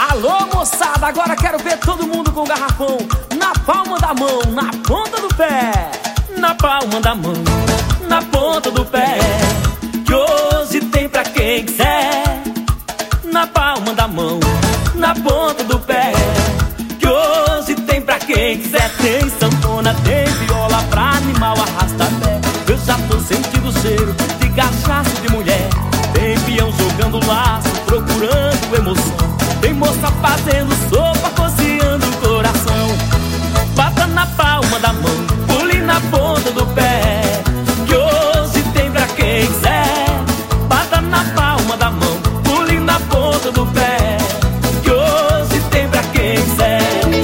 Alô, moçada, agora quero ver todo mundo com o garrafão na palma da mão, na ponta do pé. Na palma da mão, na ponta do pé, que hoje tem pra quem quiser. Na palma da mão, na ponta do pé, que hoje tem pra quem quiser. Tem sanfona, tem viola pra animar o arrasta-pé. Eu já tô sentindo o cheiro de cachaça de mulher. Tem peão jogando laço, procurando emoção. Tem moça fazendo sopa, cozinhando o coração. Bata na palma da mão, pule na ponta do pé, que hoje tem pra quem quiser. Bata na palma da mão, pule na ponta do pé, que hoje tem pra quem quiser.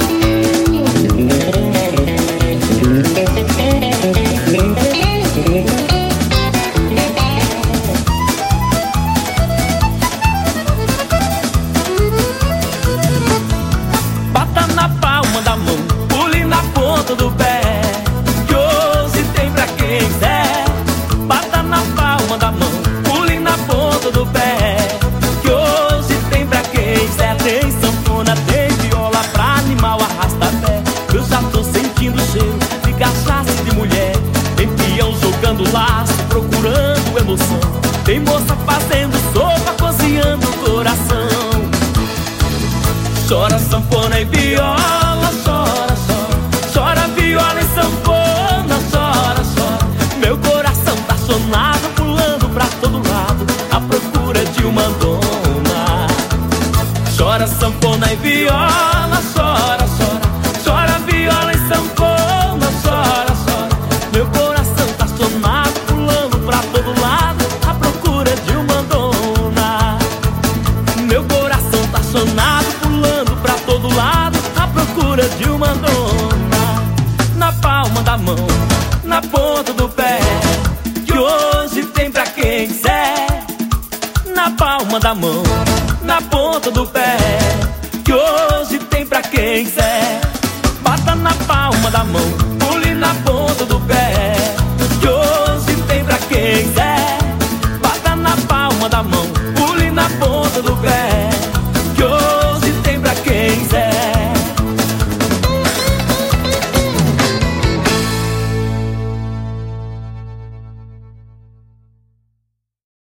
Bata na palma da mão, pule na ponta do pé, que hoje tem pra quem quiser. Bata na palma da mão, pule na ponta do pé, que hoje tem pra quem quiser. Tem sanfona, tem viola pra animar o arrasta-pé. Eu já tô sentindo o cheiro de cachaça de mulher. Tem peão jogando laço, procurando emoção. Tem moça fazendo sopa, cozinhando o coração. Chora sanfona e viola, chora, chora. Chora viola e sanfona, chora, chora. Meu coração tá sonado, pulando pra todo lado, à procura de uma dona. Chora sanfona e viola, chora, chora. Chora viola e sanfona, chora, chora. Meu coração tá sonado, pulando pra todo lado, à procura de uma dona. Meu coração tá sonado, pulando pra todo lado, à procura de uma dona. Na palma da mão, na ponta do pé, que hoje tem pra quem quiser. Na palma da mão, na ponta do pé, que hoje tem pra quem quiser. Bata na palma da mão,